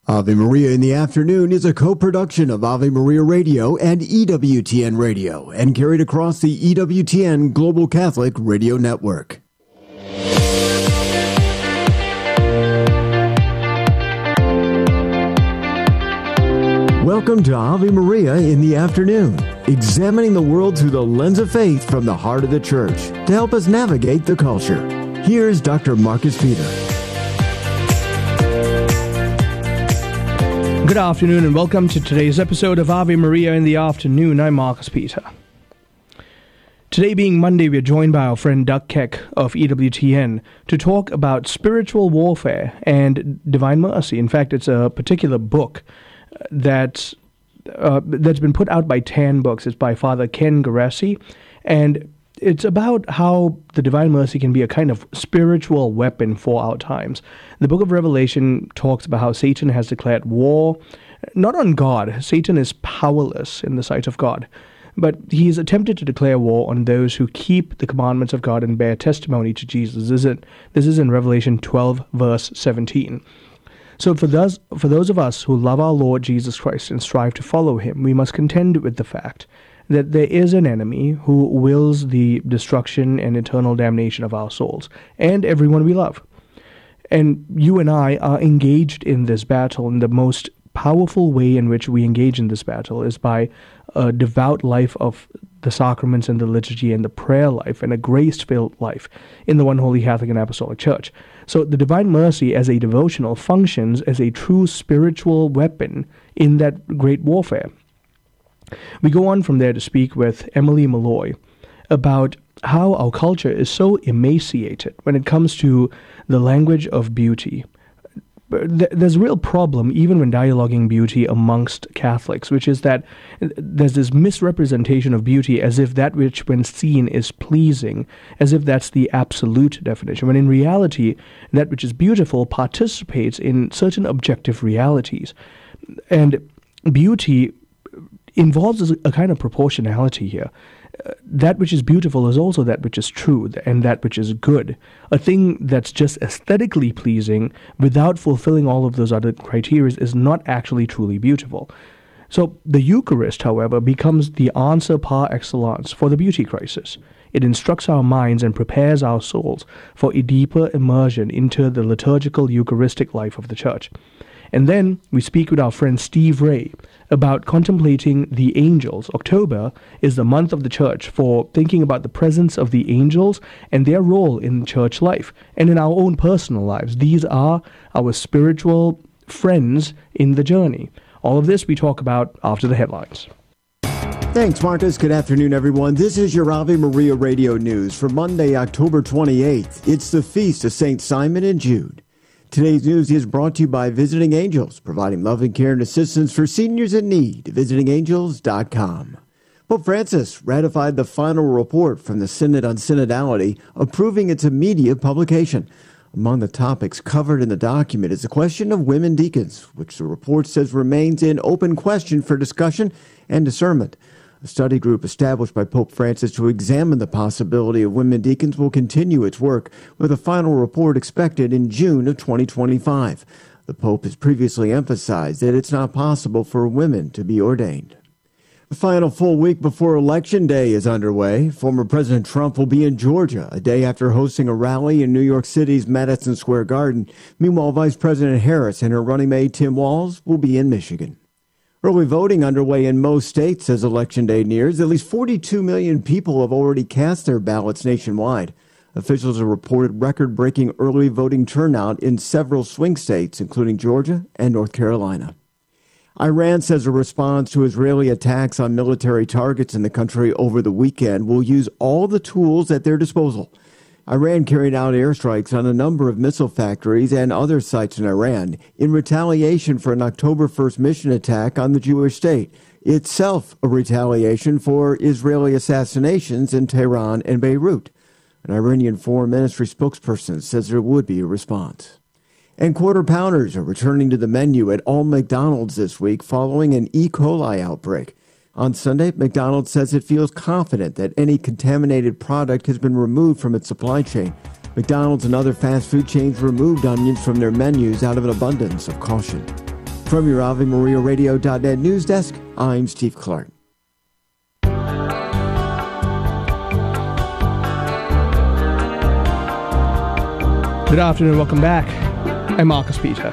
Ave Maria in the Afternoon is a co-production of Ave Maria Radio and EWTN Radio and carried across the EWTN Global Catholic Radio Network. Welcome to Ave Maria in the Afternoon, examining the world through the lens of faith from the heart of the Church to help us navigate the culture. Here's Dr. Marcus Peter. Good afternoon and welcome to today's episode of Ave Maria in the Afternoon. I'm Marcus Peter. Today being Monday, we are joined by our friend Doug Keck of EWTN to talk about spiritual warfare and divine mercy. In fact, it's a particular book that's been put out by Tan Books. It's by Father Ken Geraci, and it's about how the divine mercy can be a kind of spiritual weapon for our times. The book of Revelation talks about how Satan has declared war, not on God. Satan is powerless in the sight of God, but he's attempted to declare war on those who keep the commandments of God and bear testimony to Jesus. This is in Revelation 12, verse 17. So for those of us who love our Lord Jesus Christ and strive to follow him, we must contend with the fact that there is an enemy who wills the destruction and eternal damnation of our souls and everyone we love. And you and I are engaged in this battle, and the most powerful way in which we engage in this battle is by a devout life of the sacraments and the liturgy and the prayer life and a grace-filled life in the one holy Catholic and Apostolic Church. So the Divine Mercy as a devotional functions as a true spiritual weapon in that great warfare. We go on from there to speak with Emily Malloy about how our culture is so emaciated when it comes to the language of beauty. There's a real problem even when dialoguing beauty amongst Catholics, which is that there's this misrepresentation of beauty as if that which when seen is pleasing, as if that's the absolute definition, when in reality that which is beautiful participates in certain objective realities. And beauty involves a kind of proportionality here. That which is beautiful is also that which is true and that which is good. A thing that's just aesthetically pleasing without fulfilling all of those other criteria is not actually truly beautiful. So the Eucharist, however, becomes the answer par excellence for the beauty crisis. It instructs our minds and prepares our souls for a deeper immersion into the liturgical Eucharistic life of the Church. And then we speak with our friend Steve Ray about contemplating the angels. October is the month of the Church for thinking about the presence of the angels and their role in church life and in our own personal lives. These are our spiritual friends in the journey. All of this we talk about after the headlines. Thanks, Marcus. Good afternoon, everyone. This is your Ave Maria Radio News for Monday, October 28th. It's the feast of St. Simon and Jude. Today's news is brought to you by Visiting Angels, providing loving care and assistance for seniors in need. VisitingAngels.com. Pope Francis ratified the final report from the Synod on Synodality, approving its immediate publication. Among the topics covered in the document is the question of women deacons, which the report says remains an open question for discussion and discernment. A study group established by Pope Francis to examine the possibility of women deacons will continue its work, with a final report expected in June of 2025. The Pope has previously emphasized that it's not possible for women to be ordained. The final full week before Election Day is underway. Former President Trump will be in Georgia a day after hosting a rally in New York City's Madison Square Garden. Meanwhile, Vice President Harris and her running mate Tim Walz will be in Michigan. Early voting underway in most states as Election Day nears. At least 42 million people have already cast their ballots nationwide. Officials have reported record-breaking early voting turnout in several swing states, including Georgia and North Carolina. Iran says a response to Israeli attacks on military targets in the country over the weekend will use all the tools at their disposal. Iran carried out airstrikes on a number of missile factories and other sites in Iran in retaliation for an October 1st mission attack on the Jewish state, itself a retaliation for Israeli assassinations in Tehran and Beirut. An Iranian Foreign Ministry spokesperson says there would be a response. And Quarter Pounders are returning to the menu at all McDonald's this week following an E. coli outbreak. On Sunday, McDonald's says it feels confident that any contaminated product has been removed from its supply chain. McDonald's and other fast food chains removed onions from their menus out of an abundance of caution. From your AveMariaRadio.net news desk, I'm Steve Clark. Good afternoon, welcome back. I'm Marcus Peter.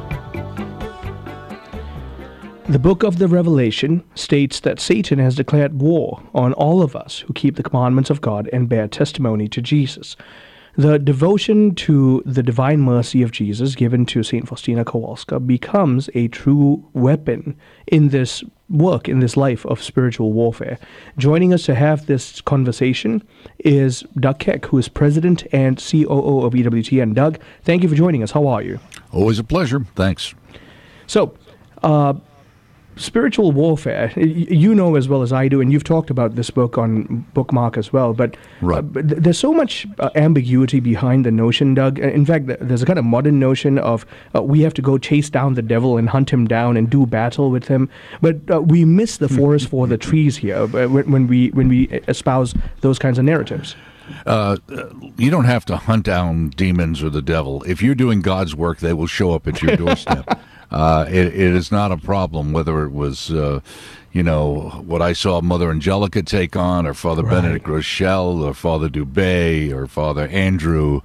The book of the Revelation states that Satan has declared war on all of us who keep the commandments of God and bear testimony to Jesus. The devotion to the divine mercy of Jesus given to St. Faustina Kowalska becomes a true weapon in this work, in this life of spiritual warfare. Joining us to have this conversation is Doug Keck, who is President and COO of EWTN. Doug, thank you for joining us. How are you? Always a pleasure. Thanks. So, spiritual warfare, you know as well as I do, and you've talked about this book on Bookmark as well, but Right. There's so much ambiguity behind the notion, Doug. In fact, there's a kind of modern notion of we have to go chase down the devil and hunt him down and do battle with him, but we miss the forest for the trees here when we espouse those kinds of narratives. You don't have to hunt down demons or the devil. If you're doing God's work, they will show up at your doorstep. It is not a problem whether it was, what I saw Mother Angelica take on, or Father Right. Benedict Rochelle, or Father Dubé, or Father Andrew.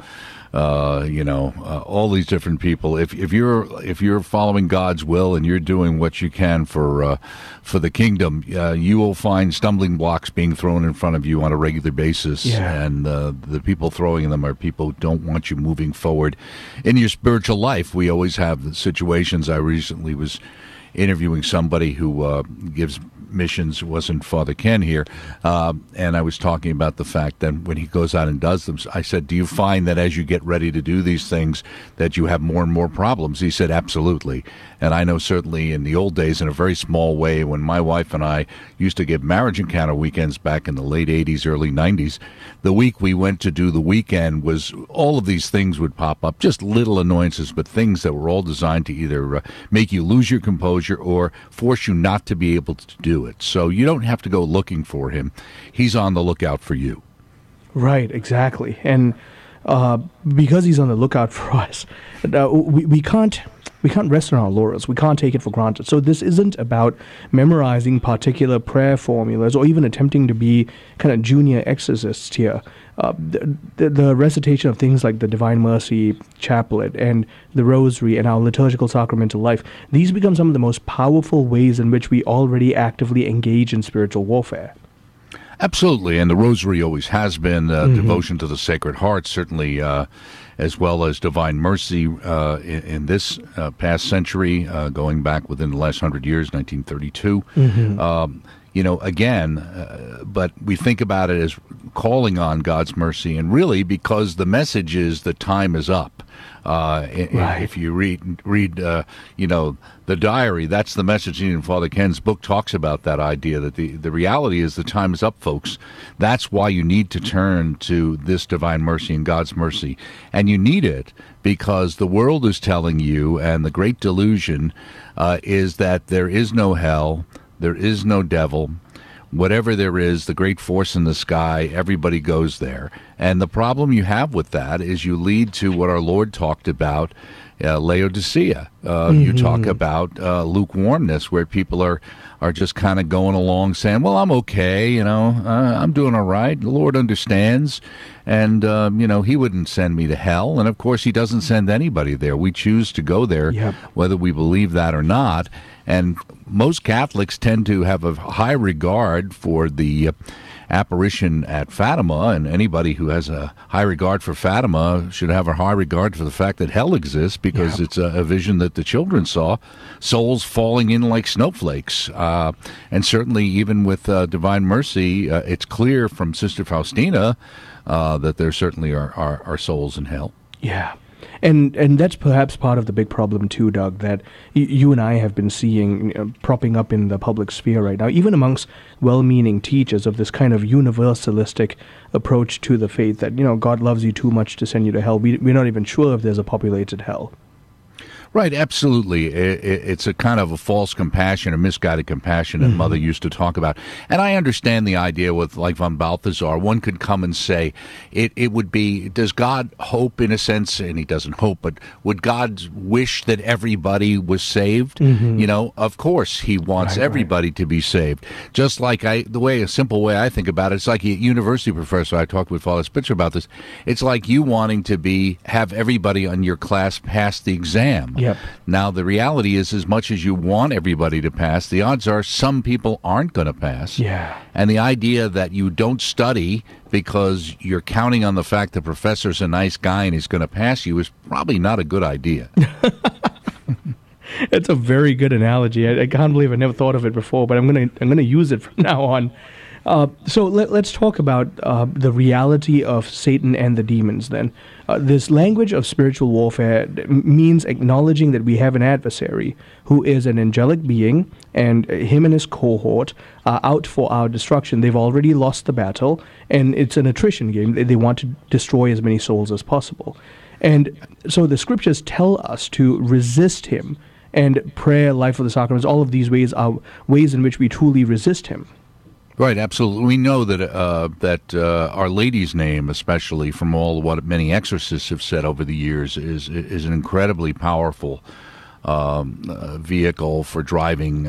All these different people. If you're following God's will and you're doing what you can for the kingdom, you will find stumbling blocks being thrown in front of you on a regular basis. Yeah. And the people throwing them are people who don't want you moving forward in your spiritual life. We always have situations. I recently was interviewing somebody who gives missions. Wasn't Father Ken here, and I was talking about the fact that when he goes out and does them, I said, do you find that as you get ready to do these things that you have more and more problems? He said, absolutely. And I know certainly in the old days, in a very small way, when my wife and I used to give marriage encounter weekends back in the late 80s, early 90s, the week we went to do the weekend was all of these things would pop up, just little annoyances, but things that were all designed to either make you lose your composure or force you not to be able to do it. So you don't have to go looking for him. He's on the lookout for you. Right, exactly. And because he's on the lookout for us, we can't rest on our laurels. We can't take it for granted. So this isn't about memorizing particular prayer formulas or even attempting to be kind of junior exorcists here. The recitation of things like the Divine Mercy Chaplet and the Rosary and our liturgical sacramental life, these become some of the most powerful ways in which we already actively engage in spiritual warfare. Absolutely, and the Rosary always has been devotion to the Sacred Heart, certainly, as well as Divine Mercy in this past century, going back within the last 100 years, 1932. But we think about it as calling on God's mercy, and really because the message is the time is up. Right. If you read the diary, that's the message. And Father Ken's book talks about that idea that the reality is the time is up, folks. That's why you need to turn to this divine mercy and God's mercy. And you need it because the world is telling you, and the great delusion is that there is no hell, there is no devil. Whatever there is, the great force in the sky, everybody goes there. And the problem you have with that is you lead to what our Lord talked about, Laodicea. You talk about lukewarmness, where people are just kind of going along saying, well, I'm okay, I'm doing all right. The Lord understands. And, he wouldn't send me to hell. And, of course, he doesn't send anybody there. We choose to go there, whether we believe that or not. And most Catholics tend to have a high regard for the apparition at Fatima, and anybody who has a high regard for Fatima should have a high regard for the fact that hell exists, because it's a vision that the children saw, souls falling in like snowflakes. And certainly even with Divine Mercy, it's clear from Sister Faustina that there certainly are souls in hell. Yeah. And that's perhaps part of the big problem too, Doug, that you and I have been seeing propping up in the public sphere right now, even amongst well-meaning teachers of this kind of universalistic approach to the faith that, God loves you too much to send you to hell. We're not even sure if there's a populated hell. Right, absolutely. It's a kind of a false compassion or misguided compassion that Mother used to talk about. And I understand the idea with, like, von Balthasar. One could come and say, it would be, does God hope in a sense, and he doesn't hope, but would God wish that everybody was saved? You know, of course he wants everybody to be saved. Just like a simple way I think about it, it's like a university professor, I talked with Father Spitzer about this, it's like you wanting to have everybody on your class pass the exam. Yep. Now, the reality is, as much as you want everybody to pass, the odds are some people aren't going to pass. Yeah. And the idea that you don't study because you're counting on the fact the professor's a nice guy and he's going to pass you is probably not a good idea. It's a very good analogy. I can't believe I never thought of it before, but I'm gonna use it from now on. So let's talk about the reality of Satan and the demons then. This language of spiritual warfare means acknowledging that we have an adversary who is an angelic being, and him and his cohort are out for our destruction. They've already lost the battle, and it's an attrition game. They want to destroy as many souls as possible. And so the scriptures tell us to resist him, and prayer, life of the sacraments, all of these ways are ways in which we truly resist him. Right, absolutely. We know that Our Lady's name, especially from all what many exorcists have said over the years, is an incredibly powerful vehicle for driving,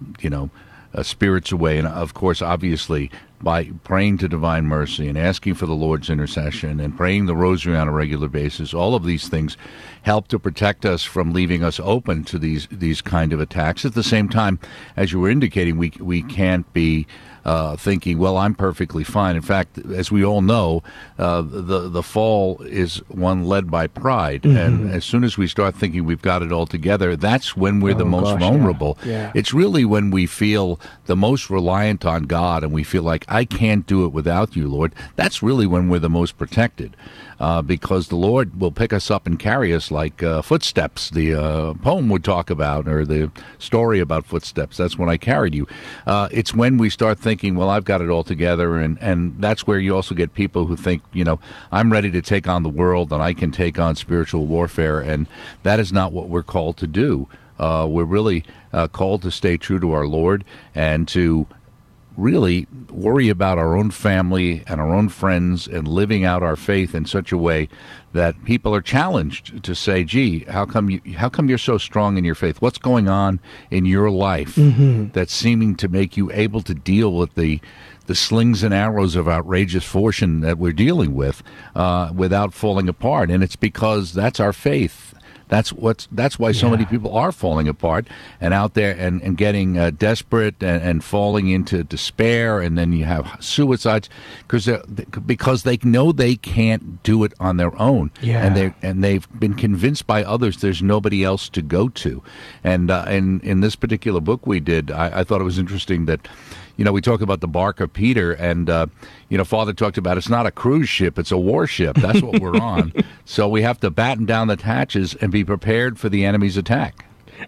spirits away. And of course, obviously, by praying to Divine Mercy and asking for the Lord's intercession and praying the Rosary on a regular basis, all of these things help to protect us from leaving us open to these kind of attacks. At the same time, as you were indicating, we can't be thinking, well, I'm perfectly fine. In fact, as we all know, the fall is one led by pride. And as soon as we start thinking we've got it all together, that's when we're the most vulnerable. Yeah. It's really when we feel the most reliant on God and we feel like, I can't do it without you, Lord. That's really when we're the most protected. Because the Lord will pick us up and carry us like footsteps, the poem would talk about, or the story about footsteps. That's when I carried you. It's when we start thinking, well, I've got it all together, and that's where you also get people who think, I'm ready to take on the world and I can take on spiritual warfare, and that is not what we're called to do. We're really called to stay true to our Lord and to really worry about our own family and our own friends and living out our faith in such a way that people are challenged to say, gee, how come you're so strong in your faith? What's going on in your life that's seeming to make you able to deal with the slings and arrows of outrageous fortune that we're dealing with without falling apart? And it's because that's our faith. That's why so many people are falling apart and out there and getting desperate and falling into despair, and then you have suicides because they know they can't do it on their own, and they've been convinced by others there's nobody else to go to. And in this particular book we did, I thought it was interesting that, we talk about the bark of Peter, and, Father talked about it's not a cruise ship, it's a warship. That's what we're on. So we have to batten down the hatches and be prepared for the enemy's attack.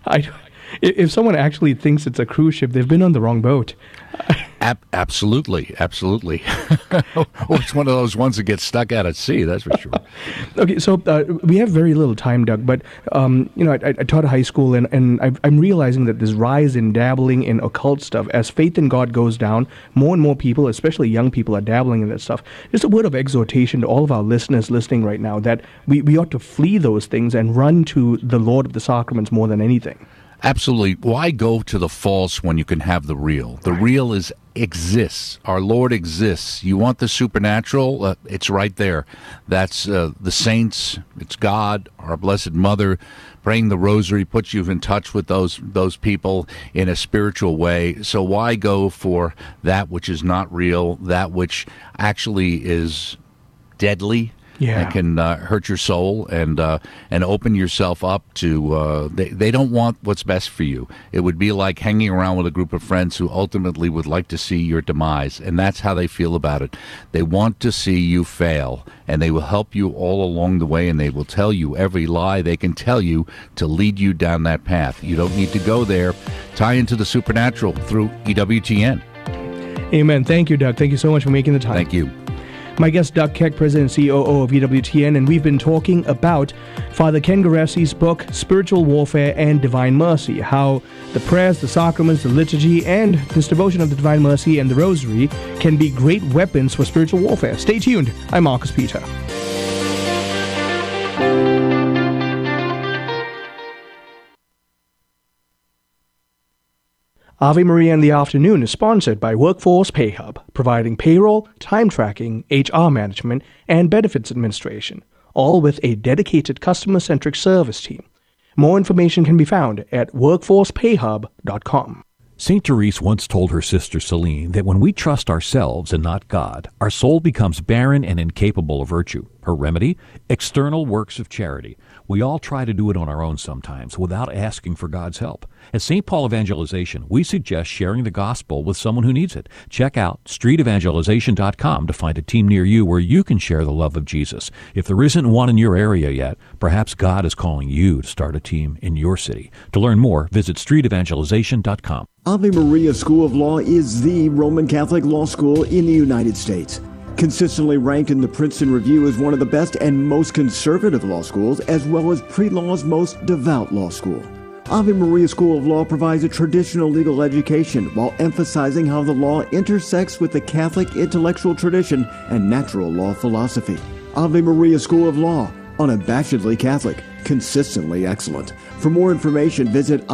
If someone actually thinks it's a cruise ship, they've been on the wrong boat. Absolutely. Or it's one of those ones that gets stuck out at sea, that's for sure. Okay, so we have very little time, Doug, but I taught at high school, and I'm realizing that this rise in dabbling in occult stuff, as faith in God goes down, more and more people, especially young people, are dabbling in that stuff. Just a word of exhortation to all of our listeners listening right now that we ought to flee those things and run to the Lord of the Sacraments more than anything. Absolutely. Why go to the false when you can have the real? The real exists. Our Lord exists. You want the supernatural? It's right there. That's the saints. It's God, our Blessed Mother. Praying the Rosary puts you in touch with those people in a spiritual way. So why go for that which is not real, that which actually is deadly? That can hurt your soul and open yourself up to. They don't want what's best for you. It would be like hanging around with a group of friends who ultimately would like to see your demise, and that's how they feel about it. They want to see you fail, and they will help you all along the way, and they will tell you every lie they can tell you to lead you down that path. You don't need to go there. Tie into the supernatural through EWTN. Amen. Thank you, Doug. Thank you so much for making the time. Thank you. My guest, Doug Keck, President and COO of EWTN, and we've been talking about Father Ken Garassi's book, Spiritual Warfare and Divine Mercy, how the prayers, the sacraments, the liturgy, and this devotion of the Divine Mercy and the Rosary can be great weapons for spiritual warfare. Stay tuned. I'm Marcus Peter. Ave Maria in the Afternoon is sponsored by Workforce PayHub, providing payroll, time tracking, HR management, and benefits administration, all with a dedicated customer-centric service team. More information can be found at workforcepayhub.com. St. Therese once told her sister Celine that when we trust ourselves and not God, our soul becomes barren and incapable of virtue. Her remedy? External works of charity. We all try to do it on our own sometimes without asking for God's help. At St. Paul Evangelization, we suggest sharing the gospel with someone who needs it. Check out streetevangelization.com to find a team near you where you can share the love of Jesus. If there isn't one in your area yet, perhaps God is calling you to start a team in your city. To learn more, visit streetevangelization.com. Ave Maria School of Law is the Roman Catholic law school in the United States. Consistently ranked in the Princeton Review as one of the best and most conservative law schools, as well as pre-law's most devout law school. Ave Maria School of Law provides a traditional legal education while emphasizing how the law intersects with the Catholic intellectual tradition and natural law philosophy. Ave Maria School of Law, unabashedly Catholic, consistently excellent. For more information, visit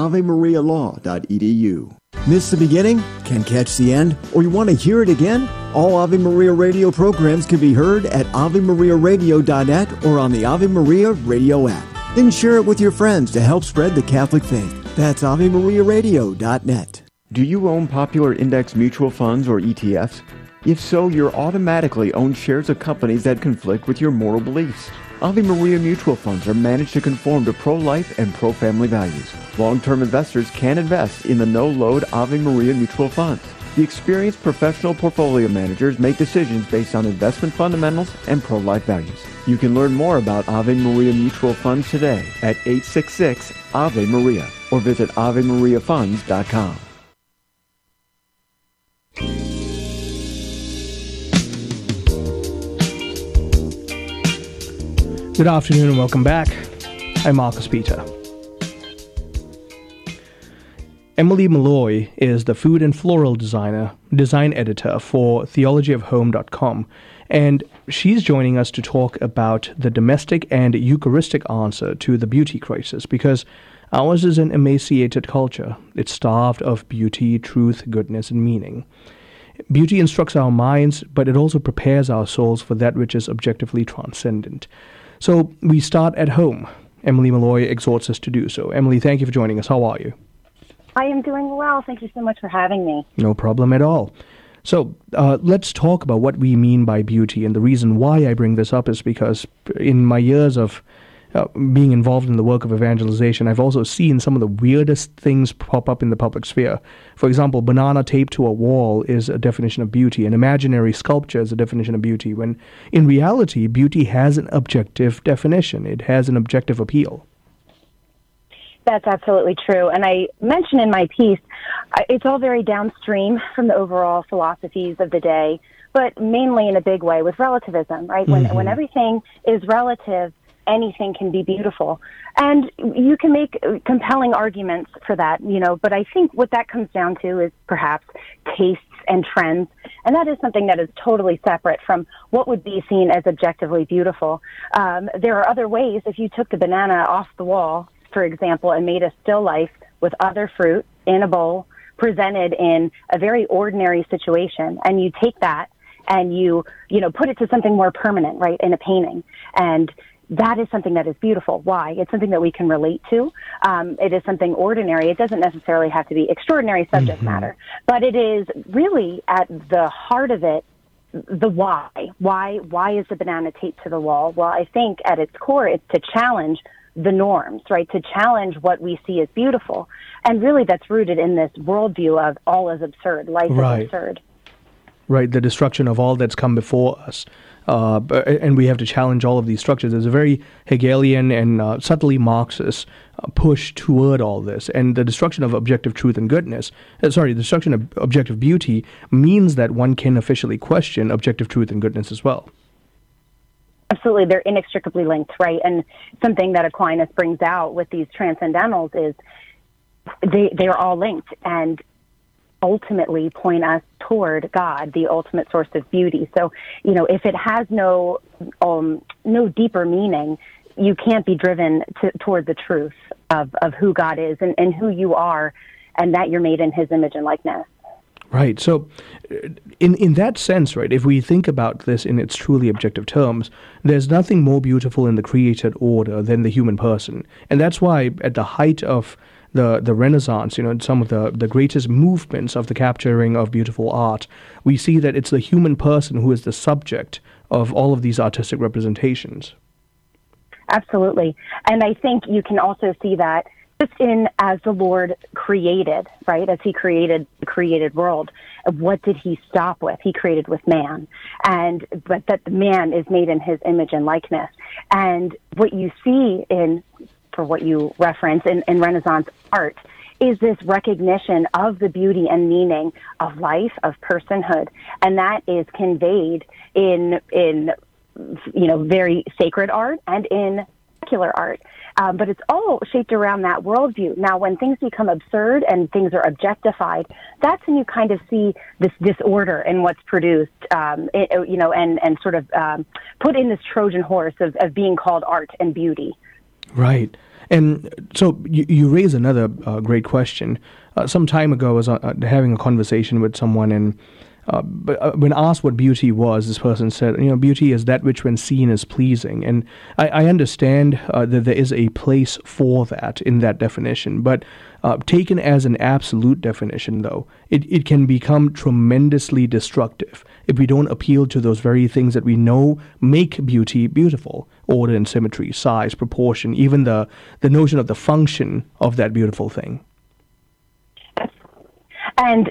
avemarialaw.edu. Miss the beginning? Can't catch the end? Or you want to hear it again? All Ave Maria radio programs can be heard at avemariaradio.net or on the Ave Maria radio app. Then share it with your friends to help spread the Catholic faith. That's avemariaradio.net. Do you own popular index mutual funds or ETFs? If so, you're automatically own shares of companies that conflict with your moral beliefs. Ave Maria mutual funds are managed to conform to pro-life and pro-family values. Long-term investors can invest in the no-load Ave Maria mutual funds. The experienced professional portfolio managers make decisions based on investment fundamentals and pro-life values. You can learn more about Ave Maria mutual funds today at 866 Ave Maria or visit avemariafunds.com. Good afternoon and welcome back. I'm Marcus Peter. Emily Malloy is the food and floral design editor for theologyofhome.com, and she's joining us to talk about the domestic and Eucharistic answer to the beauty crisis, because ours is an emaciated culture. It's starved of beauty, truth, goodness, and meaning. Beauty instructs our minds, but it also prepares our souls for that which is objectively transcendent. So we start at home. Emily Malloy exhorts us to do so. Emily, thank you for joining us. How are you? I am doing well. Thank you so much for having me. No problem at all. So let's talk about what we mean by beauty. And the reason why I bring this up is because in my years of being involved in the work of evangelization, I've also seen some of the weirdest things pop up in the public sphere. For example, banana taped to a wall is a definition of beauty. An imaginary sculpture is a definition of beauty, when in reality, beauty has an objective definition. It has an objective appeal. That's absolutely true. And I mentioned in my piece, it's all very downstream from the overall philosophies of the day, but mainly in a big way with relativism, right? When everything is relative, anything can be beautiful. And you can make compelling arguments for that, but I think what that comes down to is perhaps tastes and trends. And that is something that is totally separate from what would be seen as objectively beautiful. There are other ways. If you took the banana off the wall, for example, and made a still life with other fruit in a bowl, presented in a very ordinary situation, and you take that and you put it to something more permanent, right, in a painting. And that is something that is beautiful. Why? It's something that we can relate to. It is something ordinary. It doesn't necessarily have to be extraordinary subject matter, but it is really at the heart of it, the why. Why is the banana taped to the wall? Well, I think at its core, it's to challenge the norms, right? To challenge what we see as beautiful. And really that's rooted in this worldview of all is absurd. Life is absurd. Right, the destruction of all that's come before us. and we have to challenge all of these structures. There's a very Hegelian and subtly Marxist push toward all this, and the destruction of objective truth and goodness, the destruction of objective beauty means that one can officially question objective truth and goodness as well. Absolutely, they're inextricably linked, right? And something that Aquinas brings out with these transcendentals is they are all linked and ultimately point us toward God, the ultimate source of beauty. So, if it has no deeper meaning, you can't be driven toward the truth of who God is and who you are, and that you're made in His image and likeness. Right. So in that sense, right, if we think about this in its truly objective terms, there's nothing more beautiful in the created order than the human person. And that's why at the height of the Renaissance, some of the greatest movements of the capturing of beautiful art, we see that it's the human person who is the subject of all of these artistic representations. Absolutely. And I think you can also see that just in as the Lord created, right? As He created the created world, what did He stop with? He created with man, but that the man is made in His image and likeness. And what you see for what you reference in Renaissance art is this recognition of the beauty and meaning of life, of personhood, and that is conveyed in very sacred art and in secular art. But it's all shaped around that worldview. Now, when things become absurd and things are objectified, that's when you kind of see this disorder in what's produced, and sort of put in this Trojan horse of being called art and beauty. Right. And so you raise another great question. Some time ago, I was having a conversation with someone, and when asked what beauty was, this person said, beauty is that which when seen is pleasing. And I understand that there is a place for that in that definition. But taken as an absolute definition, though, it can become tremendously destructive if we don't appeal to those very things that we know make beauty beautiful. Order and symmetry, size, proportion, even the notion of the function of that beautiful thing. And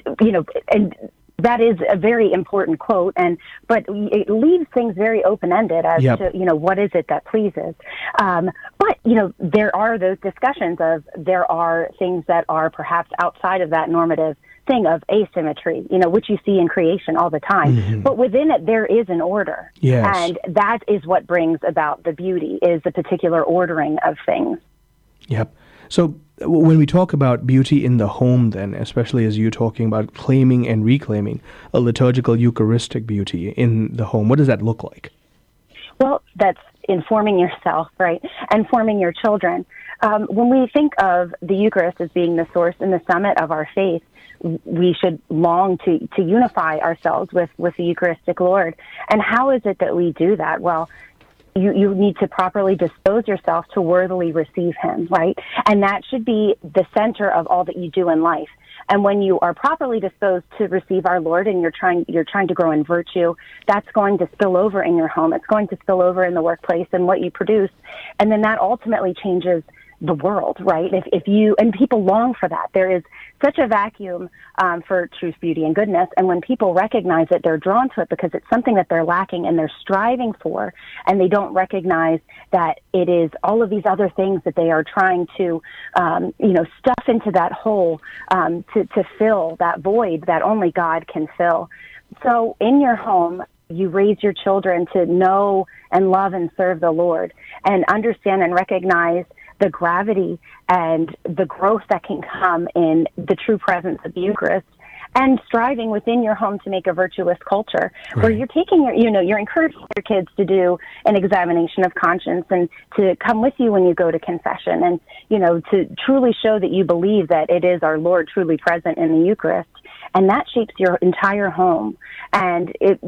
that is a very important quote, but it leaves things very open-ended as to, what is it that pleases. But, there are those discussions of there are things that are perhaps outside of that normative thing of asymmetry, which you see in creation all the time. Mm-hmm. But within it, there is an order. Yes. And that is what brings about the beauty, is the particular ordering of things. Yep. So when we talk about beauty in the home, then, especially as you're talking about claiming and reclaiming a liturgical Eucharistic beauty in the home, what does that look like? Well, that's informing yourself, right, and forming your children. When we think of the Eucharist as being the source and the summit of our faith, we should long to unify ourselves with the Eucharistic Lord. And how is it that we do that? Well, you need to properly dispose yourself to worthily receive Him, right? And that should be the center of all that you do in life. And when you are properly disposed to receive our Lord and you're trying to grow in virtue, that's going to spill over in your home. It's going to spill over in the workplace and what you produce. And then that ultimately changes the world, right? If you, and people long for that. There is such a vacuum for truth, beauty, and goodness. And when people recognize it, they're drawn to it because it's something that they're lacking and they're striving for, and they don't recognize that it is all of these other things that they are trying to, stuff into that hole to fill that void that only God can fill. So in your home, you raise your children to know and love and serve the Lord and understand and recognize the gravity and the growth that can come in the true presence of the Eucharist, and striving within your home to make a virtuous culture, right, where you're taking you're encouraging your kids to do an examination of conscience and to come with you when you go to confession, and, to truly show that you believe that it is our Lord truly present in the Eucharist. And that shapes your entire home, and it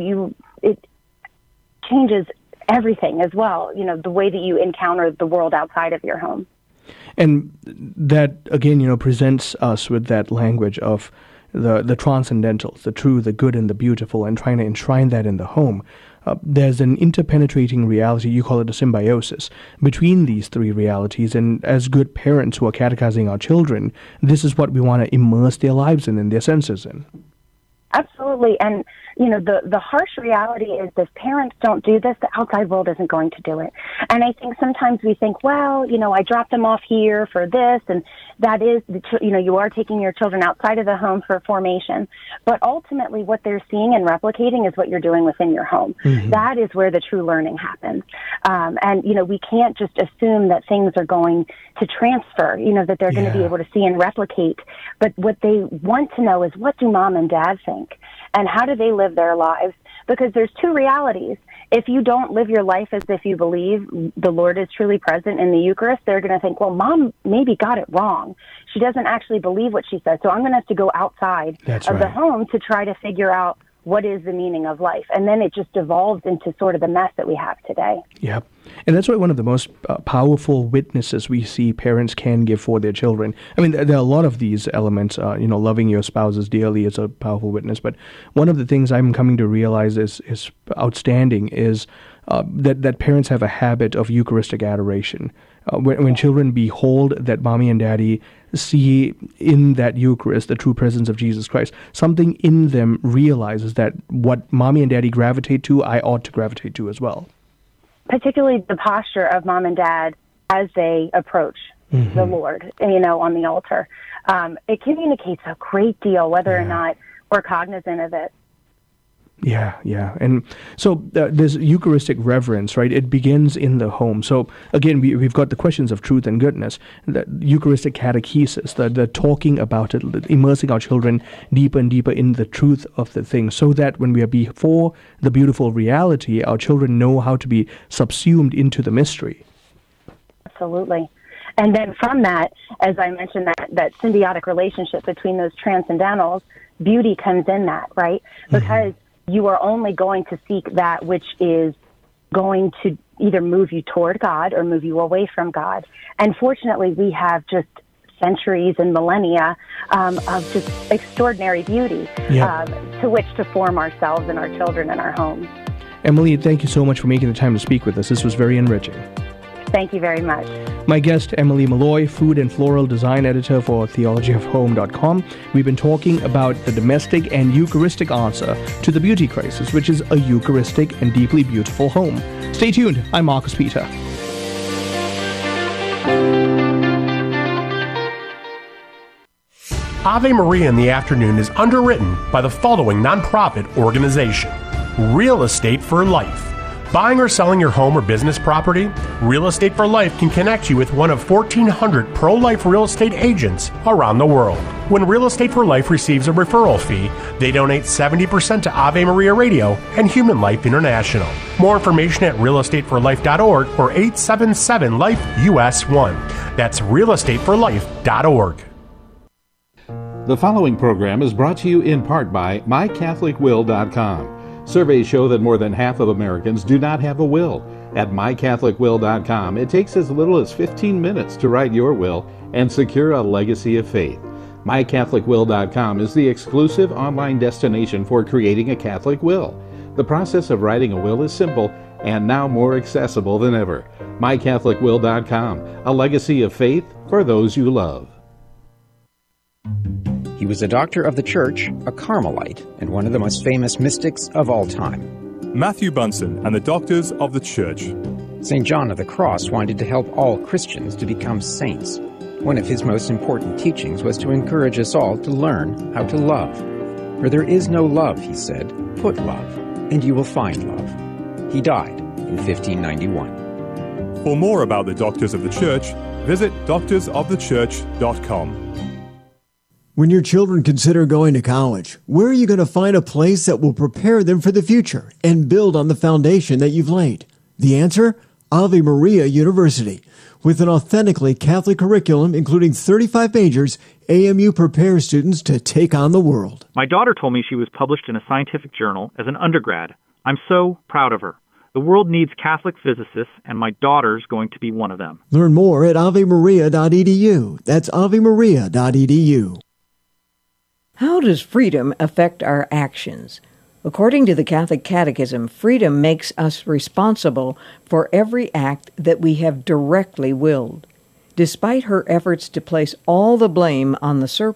changes everything as well, the way that you encounter the world outside of your home. And that, again, presents us with that language of the transcendentals, the true, the good, and the beautiful, and trying to enshrine that in the home. There's an interpenetrating reality, you call it a symbiosis, between these three realities, and as good parents who are catechizing our children, this is what we want to immerse their lives in their senses in. Absolutely. Absolutely. And, the harsh reality is if parents don't do this, the outside world isn't going to do it. And I think sometimes we think, well, I dropped them off here for this, and that is, you are taking your children outside of the home for formation. But ultimately what they're seeing and replicating is what you're doing within your home. Mm-hmm. That is where the true learning happens. And we can't just assume that things are going to transfer, that they're going to be able to see and replicate. But what they want to know is, what do mom and dad think? And how do they live their lives? Because there's two realities. If you don't live your life as if you believe the Lord is truly present in the Eucharist, they're going to think, well, mom maybe got it wrong. She doesn't actually believe what she says. So I'm going to have to go outside the home to try to figure out what is the meaning of life. And then it just evolves into sort of the mess that we have today. Yeah. And that's why one of the most powerful witnesses we see parents can give for their children. I mean, there are a lot of these elements. Loving your spouses dearly is a powerful witness. But one of the things I'm coming to realize is outstanding is that parents have a habit of Eucharistic adoration. When children behold that mommy and daddy see in that Eucharist the true presence of Jesus Christ, something in them realizes that what mommy and daddy gravitate to, I ought to gravitate to as well. Particularly the posture of mom and dad as they approach the Lord, on the altar. It communicates a great deal, whether or not we're cognizant of it. Yeah. And so this Eucharistic reverence, right, it begins in the home. So again, we've got the questions of truth and goodness, the Eucharistic catechesis, the talking about it, immersing our children deeper and deeper in the truth of the thing, so that when we are before the beautiful reality, our children know how to be subsumed into the mystery. Absolutely. And then from that, as I mentioned, that symbiotic relationship between those transcendentals, beauty comes in that, right? Because you are only going to seek that which is going to either move you toward God or move you away from God. And fortunately, we have just centuries and millennia of just extraordinary beauty to which to form ourselves and our children and our homes. Emily, thank you so much for making the time to speak with us. This was very enriching. Thank you very much. My guest, Emily Malloy, Food and Floral Design Editor for theologyofhome.com. We've been talking about the domestic and Eucharistic answer to the beauty crisis, which is a Eucharistic and deeply beautiful home. Stay tuned. I'm Marcus Peter. Ave Maria in the Afternoon is underwritten by the following nonprofit organization: Real Estate for Life. Buying or selling your home or business property? Real Estate for Life can connect you with one of 1,400 pro-life real estate agents around the world. When Real Estate for Life receives a referral fee, they donate 70% to Ave Maria Radio and Human Life International. More information at realestateforlife.org or 877-LIFE-US1. That's realestateforlife.org. The following program is brought to you in part by MyCatholicWill.com. Surveys show that more than half of Americans do not have a will. At MyCatholicWill.com, it takes as little as 15 minutes to write your will and secure a legacy of faith. MyCatholicWill.com is the exclusive online destination for creating a Catholic will. The process of writing a will is simple and now more accessible than ever. MyCatholicWill.com, a legacy of faith for those you love. He was a doctor of the church, a Carmelite, and one of the most famous mystics of all time. Matthew Bunson and the Doctors of the Church. St. John of the Cross wanted to help all Christians to become saints. One of his most important teachings was to encourage us all to learn how to love. For there is no love, he said, put love, and you will find love. He died in 1591. For more about the Doctors of the Church, visit doctorsofthechurch.com. When your children consider going to college, where are you going to find a place that will prepare them for the future and build on the foundation that you've laid? The answer? Ave Maria University. With an authentically Catholic curriculum, including 35 majors, AMU prepares students to take on the world. My daughter told me she was published in a scientific journal as an undergrad. I'm so proud of her. The world needs Catholic physicists, and my daughter's going to be one of them. Learn more at avemaria.edu. That's avemaria.edu. How does freedom affect our actions? According to the Catholic Catechism, freedom makes us responsible for every act that we have directly willed. Despite her efforts to place all the blame on the serpent,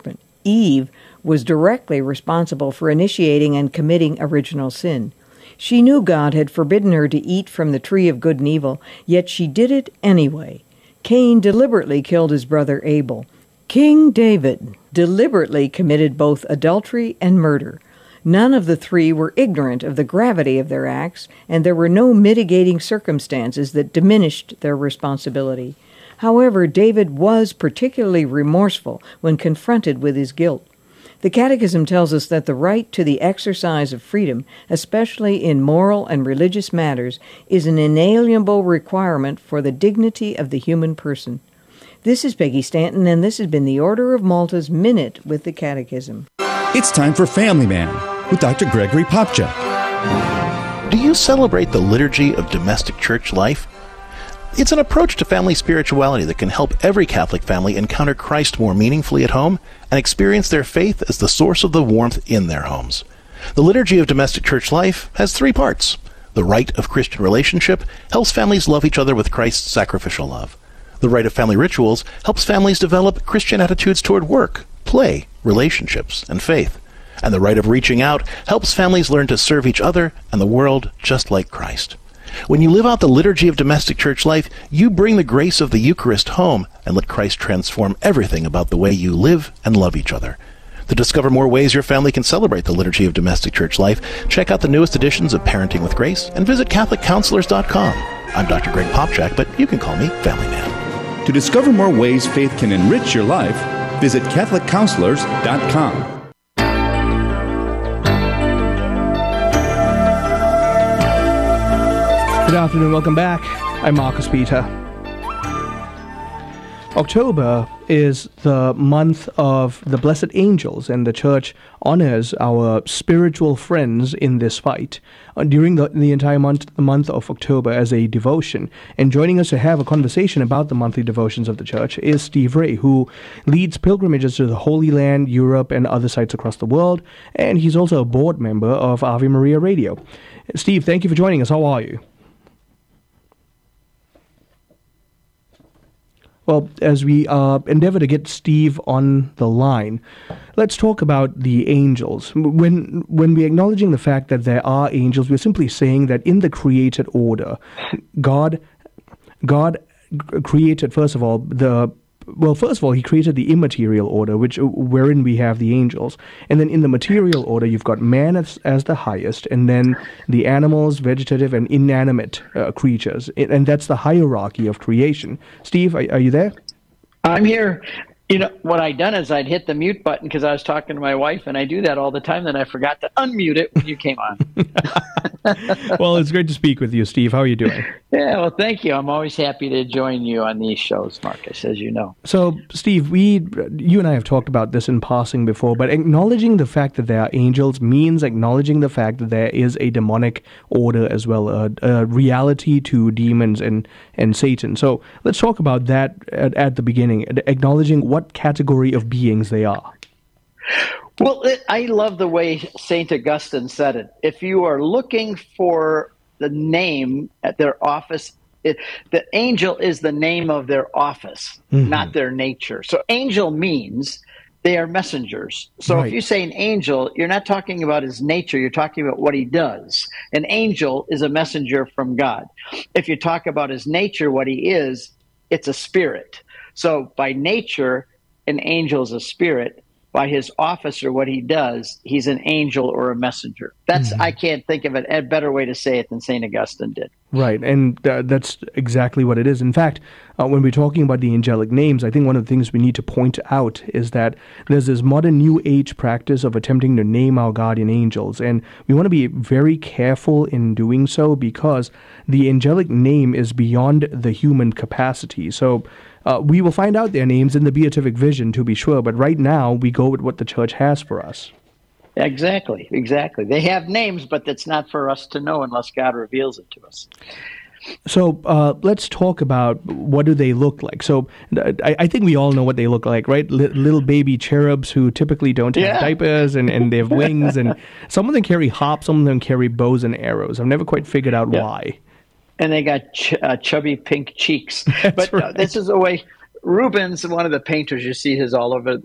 Eve was directly responsible for initiating and committing original sin. She knew God had forbidden her to eat from the tree of good and evil, yet she did it anyway. Cain deliberately killed his brother Abel. King David deliberately committed both adultery and murder. None of the three were ignorant of the gravity of their acts, and there were no mitigating circumstances that diminished their responsibility. However, David was particularly remorseful when confronted with his guilt. The Catechism tells us that the right to the exercise of freedom, especially in moral and religious matters, is an inalienable requirement for the dignity of the human person. This is Peggy Stanton, and this has been the Order of Malta's Minute with the Catechism. It's time for Family Man with Dr. Gregory Popcak. Do you celebrate the liturgy of domestic church life? It's an approach to family spirituality that can help every Catholic family encounter Christ more meaningfully at home and experience their faith as the source of the warmth in their homes. The liturgy of domestic church life has 3 parts. The rite of Christian relationship helps families love each other with Christ's sacrificial love. The rite of family rituals helps families develop Christian attitudes toward work, play, relationships, and faith. And the rite of reaching out helps families learn to serve each other and the world just like Christ. When you live out the liturgy of domestic church life, you bring the grace of the Eucharist home and let Christ transform everything about the way you live and love each other. To discover more ways your family can celebrate the liturgy of domestic church life, check out the newest editions of Parenting with Grace and visit CatholicCounselors.com. I'm Dr. Greg Popcak, but you can call me Family Man. To discover more ways faith can enrich your life, visit CatholicCounselors.com. Good afternoon, welcome back. I'm Marcus Peter. October is the month of the Blessed Angels, and the Church honors our spiritual friends in this fight during the entire month, the month of October, as a devotion. And joining us to have a conversation about the monthly devotions of the Church is Steve Ray, who leads pilgrimages to the Holy Land, Europe, and other sites across the world. And he's also a board member of Ave Maria Radio. Steve, thank you for joining us. How are you? Well, as we endeavor to get Steve on the line, let's talk about the angels. When we're acknowledging the fact that there are angels, we're simply saying that in the created order, God created, first of all, he created the immaterial order, wherein we have the angels. And then in the material order, you've got man as the highest, and then the animals, vegetative and inanimate creatures. And that's the hierarchy of creation. Steve, are you there? I'm here. You know, what I'd done is I'd hit the mute button because I was talking to my wife, and I do that all the time. Then I forgot to unmute it when you came on. Well, it's great to speak with you, Steve. How are you doing? Yeah, well, thank you. I'm always happy to join you on these shows, Marcus, as you know. So, Steve, you and I have talked about this in passing before, but acknowledging the fact that there are angels means acknowledging the fact that there is a demonic order as well, a reality to demons and Satan. So let's talk about that at the beginning, acknowledging what category of beings they are. Well, I love the way St. Augustine said it. If you are looking for the name at their office, the angel is the name of their office, not their nature. So angel means they are messengers. So If you say an angel, you're not talking about his nature, you're talking about what he does. An angel is a messenger from God. If you talk about his nature, what he is, it's a spirit. So by nature, an angel is a spirit. By his office or what he does, he's an angel or a messenger. That's I can't think of a better way to say it than St. Augustine did. Right, and that's exactly what it is. In fact, when we're talking about the angelic names, I think one of the things we need to point out is that there's this modern New Age practice of attempting to name our guardian angels, and we want to be very careful in doing so because the angelic name is beyond the human capacity. So we will find out their names in the beatific vision, to be sure, but right now we go with what the Church has for us. Exactly. They have names, but that's not for us to know unless God reveals it to us. So let's talk about what do they look like. So I think we all know what they look like, right? Little baby cherubs who typically don't have diapers and they have wings, and some of them carry hops, some of them carry bows and arrows. I've never quite figured out why. And they got chubby pink cheeks. But right. This is a way Rubens, one of the painters, you see his all over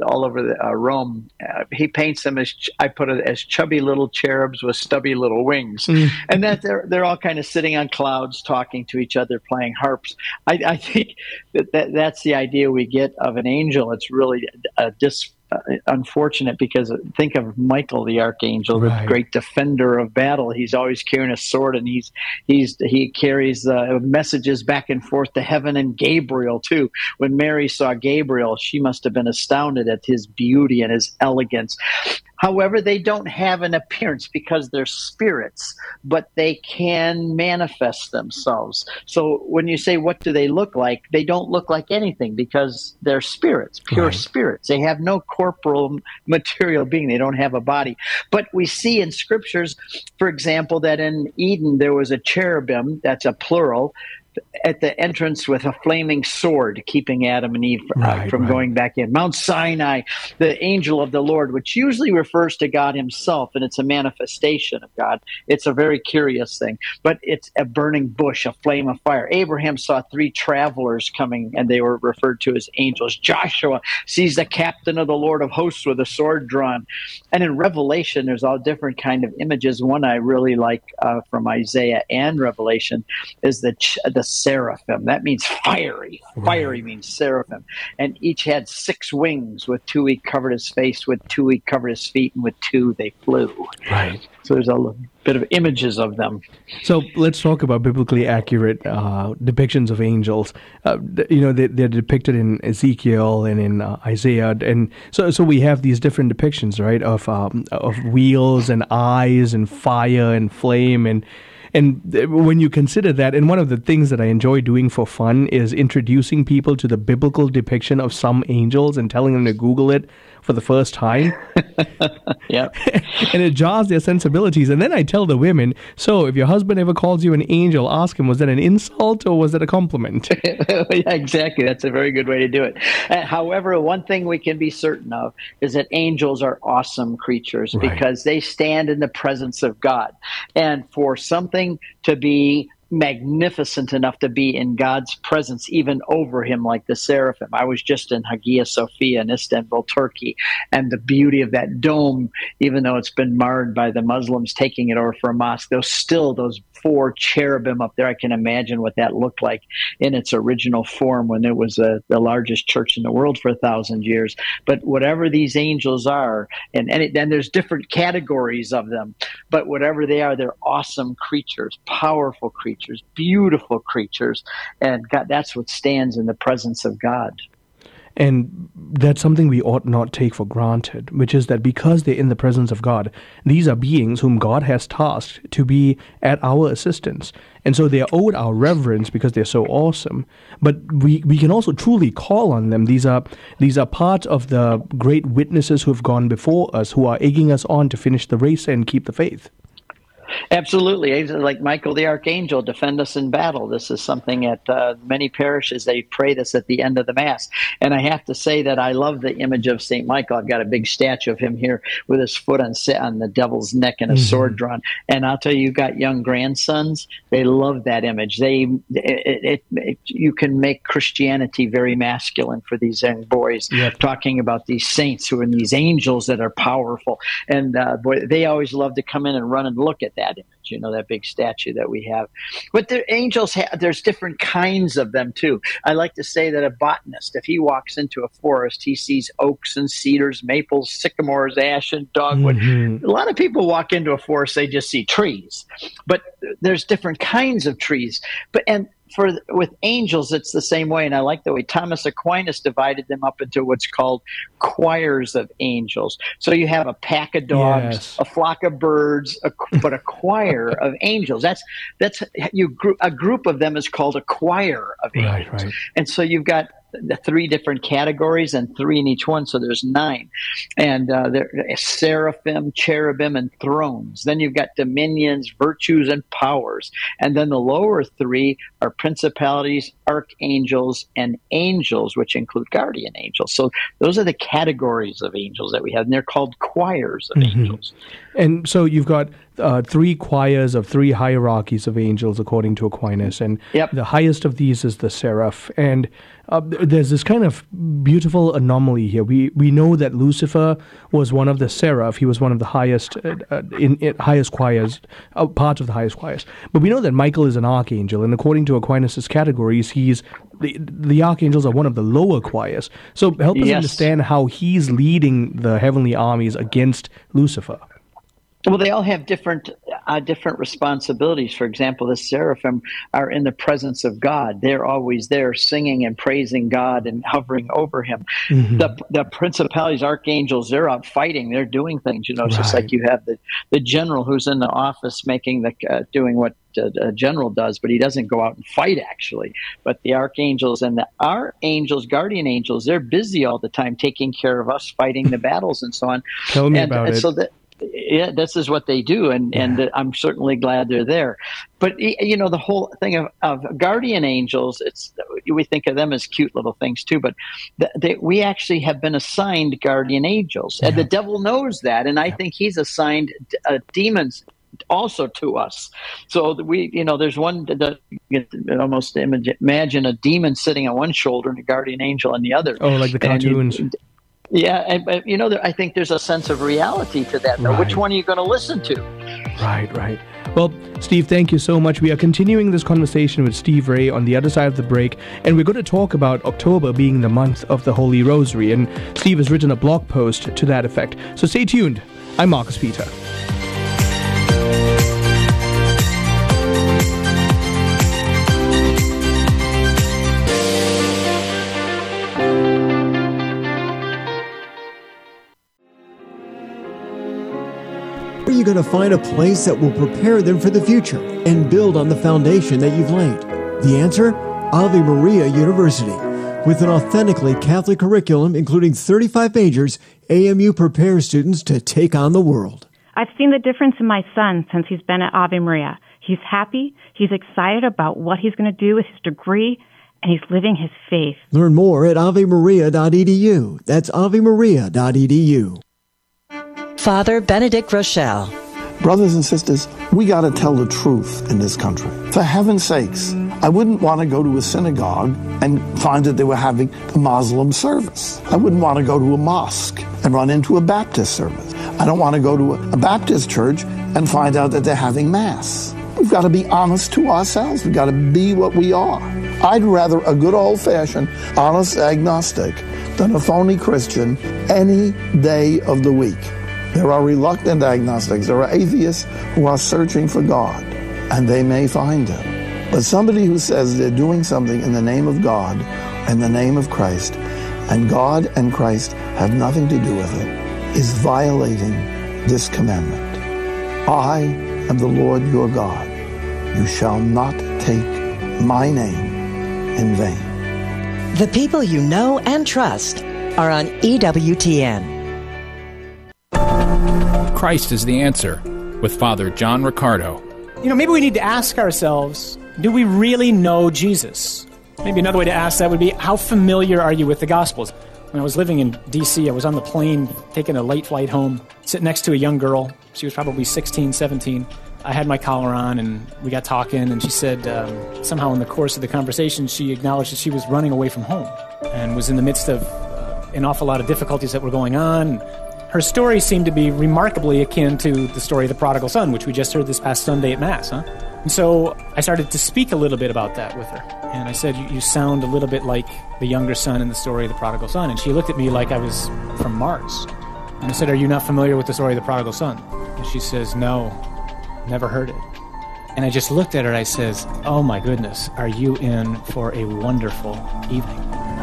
Rome. He paints them as, I put it, as chubby little cherubs with stubby little wings, and that they're all kind of sitting on clouds, talking to each other, playing harps. I think that's the idea we get of an angel. It's really unfortunate, because think of Michael the archangel, the great defender of battle. He's always carrying a sword, and he carries messages back and forth to heaven. And Gabriel too. When Mary saw Gabriel, she must have been astounded at his beauty and his elegance. However, they don't have an appearance because they're spirits, but they can manifest themselves. So when you say, what do they look like? They don't look like anything, because they're spirits, pure spirits. They have no corporal material being. They don't have a body. But we see in scriptures, for example, that in Eden there was a cherubim, that's a plural, at the entrance with a flaming sword, keeping Adam and Eve from going back in. Mount Sinai, the angel of the Lord, which usually refers to God himself, and it's a manifestation of God. It's a very curious thing, but it's a burning bush, a flame of fire. Abraham saw 3 travelers coming, and they were referred to as angels. Joshua sees the captain of the Lord of hosts with a sword drawn. And in Revelation, there's all different kind of images. One I really like from Isaiah and Revelation is the seraphim. That means fiery. Fiery means seraphim. And each had 6 wings. With 2 he covered his face, with 2 he covered his feet, and with 2 they flew. Right. So there's a bit of images of them. So let's talk about biblically accurate depictions of angels. They're depicted in Ezekiel and in Isaiah, and so we have these different depictions, right, of wheels and eyes and fire and flame and when you consider that, and one of the things that I enjoy doing for fun is introducing people to the biblical depiction of some angels and telling them to Google it for the first time. Yeah. And it jars their sensibilities. And then I tell the women, so if your husband ever calls you an angel, ask him, was that an insult or was that a compliment? Yeah, exactly. That's a very good way to do it. However, one thing we can be certain of is that angels are awesome creatures because they stand in the presence of God. And for something to be magnificent enough to be in God's presence, even over him, like the seraphim. I was just in Hagia Sophia in Istanbul, Turkey, and the beauty of that dome, even though it's been marred by the Muslims taking it over for a mosque, those 4 cherubim up there. I can imagine what that looked like in its original form when it was the largest church in the world for 1,000 years. But whatever these angels are, and there's different categories of them, but whatever they are, they're awesome creatures, powerful creatures, beautiful creatures, and God, that's what stands in the presence of God. And that's something we ought not take for granted, which is that because they're in the presence of God, these are beings whom God has tasked to be at our assistance. And so they are owed our reverence because they're so awesome. But we can also truly call on them. These are part of the great witnesses who have gone before us, who are egging us on to finish the race and keep the faith. Absolutely. Like Michael the Archangel, defend us in battle. This is something at many parishes, they pray this at the end of the Mass. And I have to say that I love the image of St. Michael. I've got a big statue of him here with his foot on the devil's neck and a sword drawn. And I'll tell you, you've got young grandsons, they love that image. You can make Christianity very masculine for these young boys, talking about these saints who are these angels that are powerful. And they always love to come in and run and look at that image, that big statue that we have. But the angels, there's different kinds of them too. I like to say that a botanist, if he walks into a forest, he sees oaks and cedars, maples, sycamores, ash, and dogwood. A lot of people walk into a forest, they just see trees. But there's different kinds of trees. With angels, it's the same way, and I like the way Thomas Aquinas divided them up into what's called choirs of angels. So you have a pack of dogs, a flock of birds, but a choir of angels. A group of them is called a choir of angels. Right. And so you've got the 3 different categories and 3 in each one, so there's 9. And there are seraphim, cherubim, and thrones. Then you've got dominions, virtues, and powers. And then the lower 3 are principalities, archangels, and angels, which include guardian angels. So those are the categories of angels that we have, and they're called choirs. choirs of angels. And so you've got 3 choirs of 3 hierarchies of angels, according to Aquinas, and the highest of these is the seraph. And there's this kind of beautiful anomaly here. We know that Lucifer was one of the seraph. He was one of the highest highest choirs, part of the highest choirs. But we know that Michael is an archangel, and according to Aquinas' categories, he's the archangels are one of the lower choirs. So help us understand how he's leading the heavenly armies against Lucifer. Well, they all have different responsibilities. For example, the seraphim are in the presence of God. They're always there singing and praising God and hovering over him. The principalities, archangels, they're out fighting. They're doing things. It's just like you have the general who's in the office doing what a general does, but he doesn't go out and fight, actually. But the archangels and our angels, guardian angels, they're busy all the time taking care of us, fighing the battles and so on. Tell me about it. So this is what they do, and I'm certainly glad they're there. But the whole thing of guardian angels, we think of them as cute little things too, but we actually have been assigned guardian angels, and the devil knows that, and I think he's assigned demons also to us. So there's one that you can almost imagine a demon sitting on one shoulder and a guardian angel on the other. Oh, like the cartoons. I think there's a sense of reality to that. Right. Which one are you going to listen to? Right. Well, Steve, thank you so much. We are continuing this conversation with Steve Ray on the other side of the break, and we're going to talk about October being the month of the Holy Rosary, and Steve has written a blog post to that effect. So stay tuned. I'm Marcus Peter. Are you going to find a place that will prepare them for the future and build on the foundation that you've laid? The answer? Ave Maria University. With an authentically Catholic curriculum, including 35 majors, AMU prepares students to take on the world. I've seen the difference in my son since he's been at Ave Maria. He's happy, he's excited about what he's going to do with his degree, and he's living his faith. Learn more at avemaria.edu. That's avemaria.edu. Father Benedict Rochelle. Brothers and sisters, we got to tell the truth in this country. For heaven's sakes, I wouldn't want to go to a synagogue and find that they were having a Muslim service. I wouldn't want to go to a mosque and run into a Baptist service. I don't want to go to a Baptist church and find out that they're having Mass. We've got to be honest to ourselves. We've got to be what we are. I'd rather a good old-fashioned, honest agnostic than a phony Christian any day of the week. There are reluctant agnostics. There are atheists who are searching for God, and they may find him. But somebody who says they're doing something in the name of God, in the name of Christ, and God and Christ have nothing to do with it, is violating this commandment. I am the Lord your God. You shall not take my name in vain. The people you know and trust are on EWTN. Christ is the answer, with Father John Riccardo. Maybe we need to ask ourselves, do we really know Jesus? Maybe another way to ask that would be, how familiar are you with the Gospels? When I was living in D.C., I was on the plane, taking a late flight home, sitting next to a young girl. She was probably 16, 17. I had my collar on, and we got talking, and she said somehow in the course of the conversation, she acknowledged that she was running away from home and was in the midst of an awful lot of difficulties that were going on. Her story seemed to be remarkably akin to the story of the prodigal son, which we just heard this past Sunday at Mass, And so I started to speak a little bit about that with her. And I said, you sound a little bit like the younger son in the story of the prodigal son. And she looked at me like I was from Mars. And I said, are you not familiar with the story of the prodigal son? And she says, no, never heard it. And I just looked at her and I says, oh my goodness, are you in for a wonderful evening?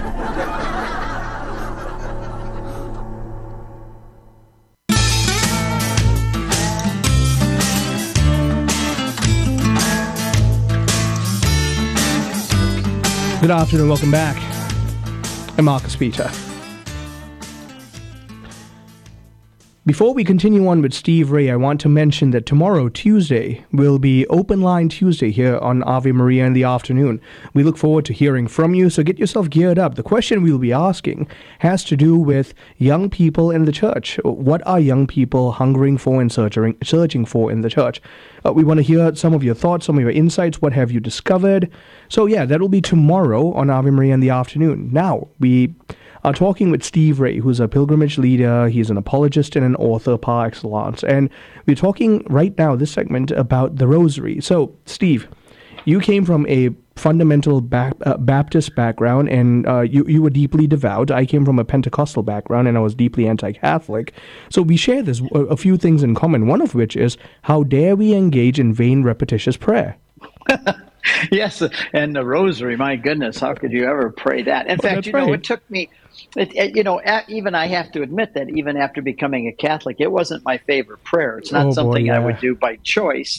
Good afternoon, welcome back. I'm Marcus Peter. Before we continue on with Steve Ray, I want to mention that tomorrow, Tuesday, will be Open Line Tuesday here on Ave Maria in the afternoon. We look forward to hearing from you, so get yourself geared up. The question we'll be asking has to do with young people in the church. What are young people hungering for and searching for in the church? We want to hear some of your thoughts, some of your insights. What have you discovered? So yeah, that'll be tomorrow on Ave Maria in the afternoon. Now, we are talking with Steve Ray, who's a pilgrimage leader. He's an apologist and an author par excellence. And we're talking right now, this segment, about the Rosary. So, Steve, you came from a fundamental Baptist background, and you were deeply devout. I came from a Pentecostal background, and I was deeply anti-Catholic. So we share a few things in common, one of which is, how dare we engage in vain, repetitious prayer? Yes, and the Rosary, my goodness, how could you ever pray that? In fact, it took me, even I have to admit that even after becoming a Catholic, it wasn't my favorite prayer. It's not something I would do by choice.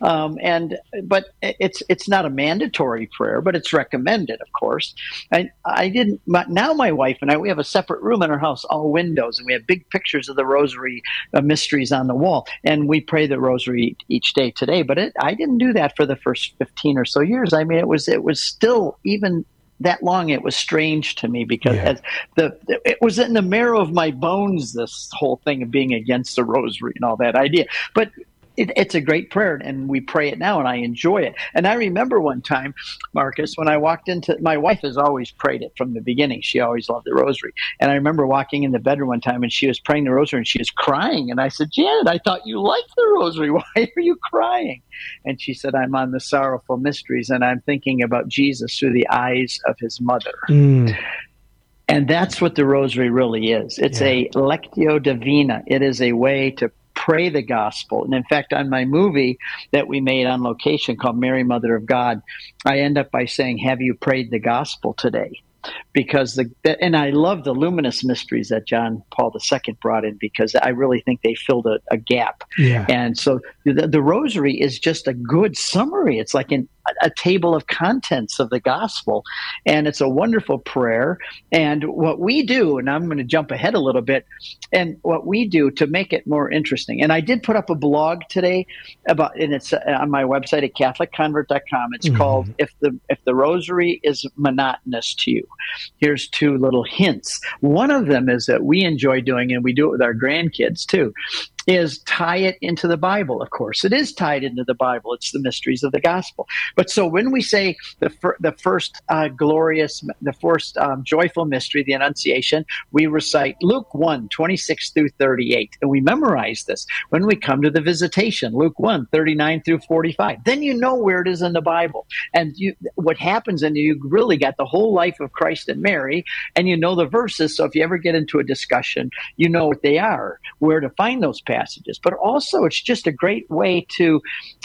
But it's not a mandatory prayer, but it's recommended, of course. Now my wife and I, we have a separate room in our house, all windows, and we have big pictures of the Rosary mysteries on the wall. And we pray the Rosary each day today, but I didn't do that for the first 15 or so years. I mean, it was still, even that long, it was strange to me because it was in the marrow of my bones, this whole thing of being against the Rosary and all that idea. But it's a great prayer, and we pray it now, and I enjoy it. And I remember one time, Marcus, when I walked into, my wife has always prayed it from the beginning. She always loved the Rosary. And I remember walking in the bedroom one time, and she was praying the Rosary, and she was crying. And I said, Janet, I thought you liked the Rosary. Why are you crying? And she said, I'm on the sorrowful mysteries, and I'm thinking about Jesus through the eyes of his mother. And that's what the Rosary really is. It's a Lectio Divina. It is a way to pray the gospel. And in fact, on my movie that we made on location called Mary, Mother of God, I end up by saying, have you prayed the gospel today? Because and I love the luminous mysteries that John Paul II brought in, because I really think they filled a gap. And so the Rosary is just a good summary. It's like a table of contents of the gospel, and it's a wonderful prayer. And what we do, and I'm going to jump ahead a little bit, and what we do to make it more interesting, and I did put up a blog today about, and it's on my website at CatholicConvert.com. It's called If the Rosary is Monotonous to You. Here's two little hints. One of them is that we enjoy doing, and we do it with our grandkids too, is tie it into the Bible. Of course, it is tied into the Bible. It's the mysteries of the gospel. But so when we say the first joyful mystery, the Annunciation, we recite Luke 1:26-38, and we memorize this. When we come to the Visitation, Luke 1:39-45, then you know where it is in the Bible. And what happens, and you really got the whole life of Christ and Mary, and you know the verses, so if you ever get into a discussion, you know what they are, where to find those passages. But also, it's just a great way to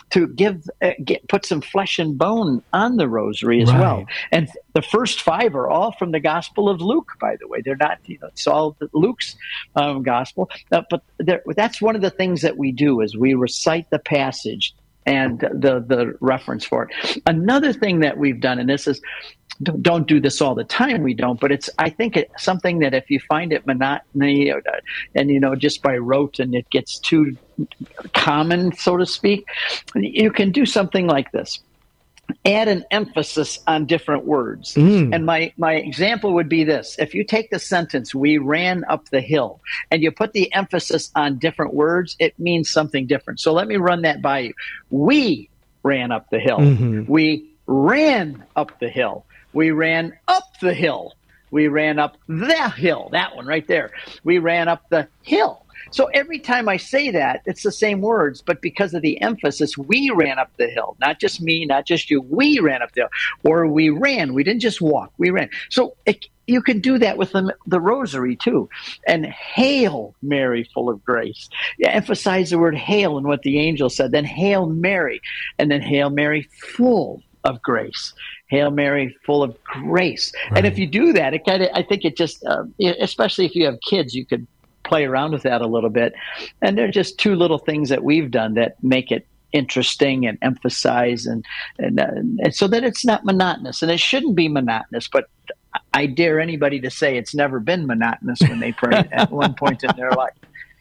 put some flesh and bone on the Rosary as well. And the first 5 are all from the Gospel of Luke, by the way. They're not, it's all Luke's gospel. But that's one of the things that we do, is we recite the passage and the reference for it. Another thing that we've done, and this is, don't do this all the time, we don't, but I think it's something that if you find it monotony and just by rote, and it gets too common, so to speak, you can do something like this. Add an emphasis on different words. And my example would be this. If you take the sentence, we ran up the hill, and you put the emphasis on different words, it means something different. So let me run that by you. We ran up the hill. We ran up the hill. We ran up the hill. We ran up the hill. That one right there. We ran up the hill. So every time I say that, it's the same words, but because of the emphasis, we ran up the hill. Not just me, not just you. We ran up the hill. Or we ran. We didn't just walk. We ran. So you can do that with the Rosary too. And Hail Mary, full of grace. Emphasize the word hail and what the angel said. Then Hail Mary. And then Hail Mary, full of grace. Hail Mary, full of grace. And if you do that, I think it just, especially if you have kids, you could play around with that a little bit. And they're just 2 little things that we've done that make it interesting and emphasize and so that it's not monotonous. And it shouldn't be monotonous, but I dare anybody to say it's never been monotonous when they pray at one point in their life.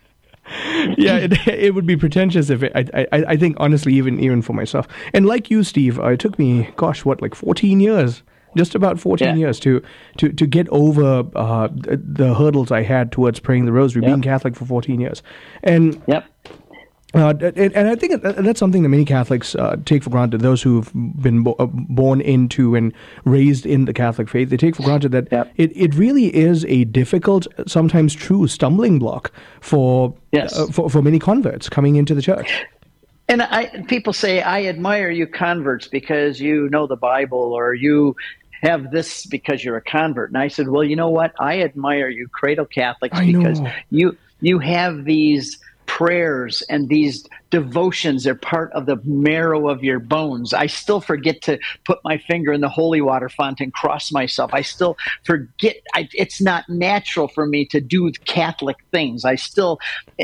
Yeah, it would be pretentious if I think honestly, even for myself. And like you, Steve, it took me, 14 years. Just about 14 years to get over the hurdles I had towards praying the rosary, being Catholic for 14 years. And and I think that's something that many Catholics take for granted. Those who've been born into and raised in the Catholic faith, they take for granted that it really is a difficult, sometimes true stumbling block for many converts coming into the church. And people say, I admire you converts because you know the Bible, or you have this because you're a convert. And I said, well, you know what? I admire you cradle Catholics because you have these prayers and these devotions. They're part of the marrow of your bones. I still forget to put my finger in the holy water font and cross myself. I still forget. It's not natural for me to do Catholic things. I still,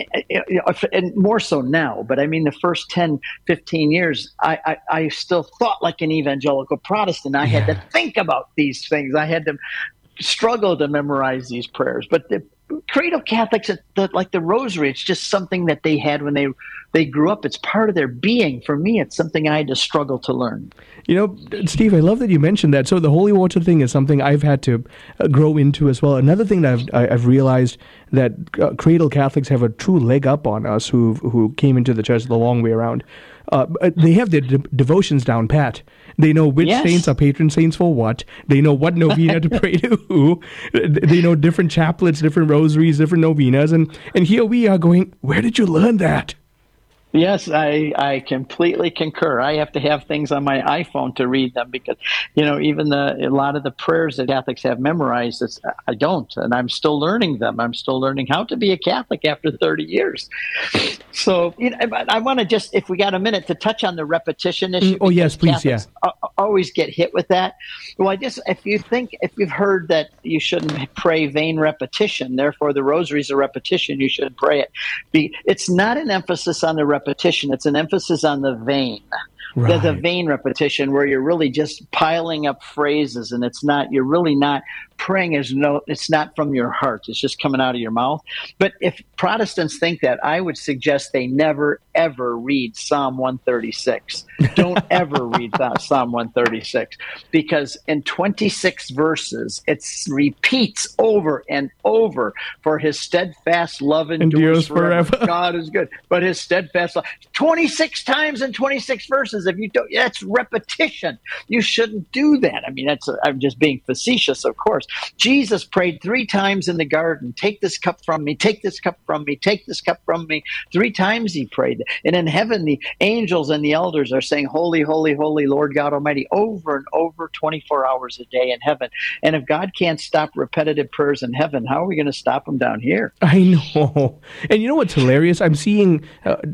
and more so now, but I mean the first 10, 15 years, I still thought like an evangelical Protestant. I had to think about these things. I had to struggle to memorize these prayers. But the cradle Catholics, like the rosary, it's just something that they had when they grew up. It's part of their being. For me, it's something I had to struggle to learn. You know, Steve, I love that you mentioned that. So the holy water thing is something I've had to grow into as well. Another thing that I've realized that cradle Catholics have a true leg up on us who came into the church the long way around. They have their devotions down pat. They know which saints are patron saints for what. They know what novena to pray to who. They know different chaplets, different rosaries, different novenas. And here we are going, where did you learn that? Yes, I completely concur. I have to have things on my iPhone to read them because, even a lot of the prayers that Catholics have memorized, I don't, and I'm still learning them. I'm still learning how to be a Catholic after 30 years. So I want to just, if we got a minute, to touch on the repetition issue. Oh, yes, please, Catholics always get hit with that. Well, if you've heard that you shouldn't pray vain repetition, therefore the rosary is a repetition, you shouldn't pray it. It's not an emphasis on the repetition, it's an emphasis on the vain. Right. The vain repetition, where you're really just piling up phrases, and you're really not praying. It's not from your heart. It's just coming out of your mouth. But if Protestants think that, I would suggest they never, ever read Psalm 136. Don't ever read Psalm 136, because in 26 verses, it repeats over and over, for his steadfast love endures forever. God is good. But his steadfast love, 26 times in 26 verses. If you don't, that's repetition. You shouldn't do that. I mean, I'm just being facetious, of course. Jesus prayed 3 times in the garden, take this cup from me, take this cup from me, take this cup from me. 3 times he prayed. And in heaven, the angels and the elders are saying, holy, holy, holy, Lord God Almighty, over and over 24 hours a day in heaven. And if God can't stop repetitive prayers in heaven, how are we going to stop them down here? I know. And you know what's hilarious? I'm seeing,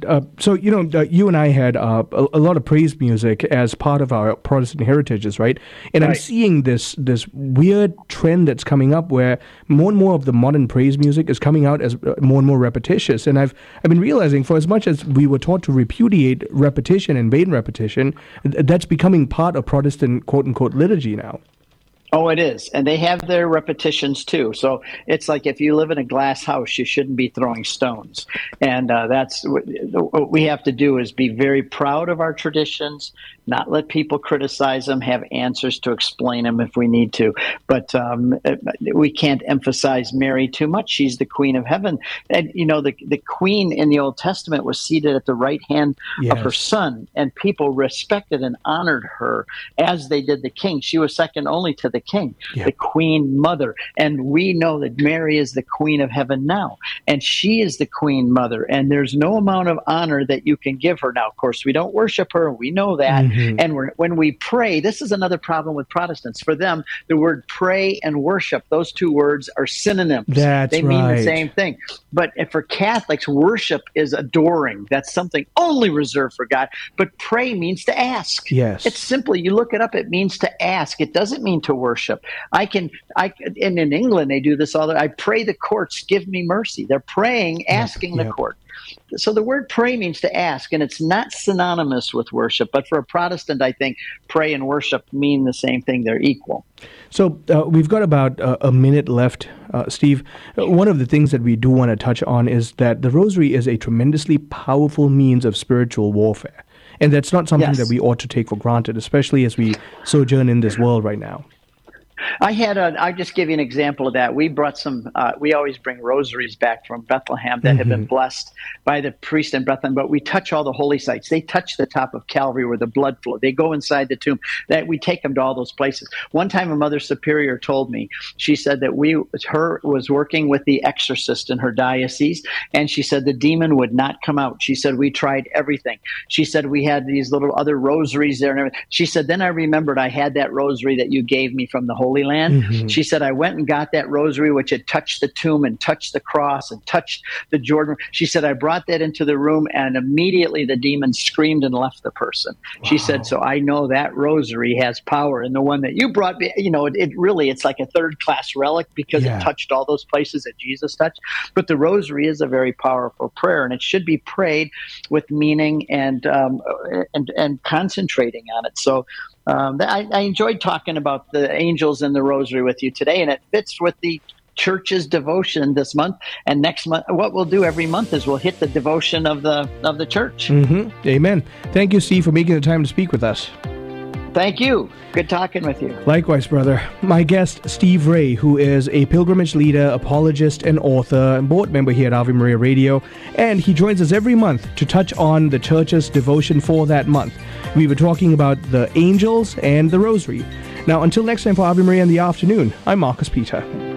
you and I had a lot of praise music as part of our Protestant heritages, right? And I'm seeing this weird trend that's coming up where more and more of the modern praise music is coming out as more and more repetitious. And I've been realizing, for as much as we were taught to repudiate repetition and vain repetition, that's becoming part of Protestant quote-unquote liturgy now. Oh, it is. And they have their repetitions too. So it's like if you live in a glass house, you shouldn't be throwing stones. And that's what we have to do, is be very proud of our traditions, not let people criticize them, have answers to explain them if we need to. But we can't emphasize Mary too much. She's the Queen of Heaven. And, the Queen in the Old Testament was seated at the right hand of her Son, and people respected and honored her as they did the King. She was second only to the King, the Queen Mother. And we know that Mary is the Queen of Heaven now, and she is the Queen Mother. And there's no amount of honor that you can give her. Now, of course, we don't worship her. We know that. Mm-hmm. And when we pray, this is another problem with Protestants. For them, the word pray and worship, those two words are synonyms. They mean the same thing. But for Catholics, worship is adoring. That's something only reserved for God. But pray means to ask. Yes. It's simply, you look it up, it means to ask. It doesn't mean to worship. worship. And in England, they do this all the time. I pray the courts, give me mercy. They're praying, asking the court. So the word pray means to ask, and it's not synonymous with worship. But for a Protestant, I think pray and worship mean the same thing. They're equal. So we've got about a minute left, Steve. One of the things that we do want to touch on is that the rosary is a tremendously powerful means of spiritual warfare. And that's not something that we ought to take for granted, especially as we sojourn in this world right now. I'll just give you an example of that. We brought we always bring rosaries back from Bethlehem that have been blessed by the priest in Bethlehem, but we touch all the holy sites. They touch the top of Calvary where the blood flowed. They go inside the tomb. That we take them to all those places. One time a Mother Superior told me, she said that her was working with the exorcist in her diocese, and she said the demon would not come out. She said, we tried everything. She said, we had these little other rosaries there and everything. She said, then I remembered I had that rosary that you gave me from the Holy Land. She said, I went and got that rosary, which had touched the tomb and touched the cross and touched the Jordan. She said, I brought that into the room, and immediately the demon screamed and left the person. Wow. She said, so I know that rosary has power. And the one that you brought, it's like a third-class relic because it touched all those places that Jesus touched. But the rosary is a very powerful prayer, and it should be prayed with meaning and concentrating on it. So I enjoyed talking about the angels and the rosary with you today, and it fits with the church's devotion this month. And next month, what we'll do every month is we'll hit the devotion of the church. Amen. Thank you, Steve, for making the time to speak with us. Thank you. Good talking with you. Likewise, brother. My guest, Steve Ray, who is a pilgrimage leader, apologist, and author, and board member here at Ave Maria Radio. And he joins us every month to touch on the church's devotion for that month. We were talking about the angels and the rosary. Now, until next time for Ave Maria in the afternoon, I'm Marcus Peter.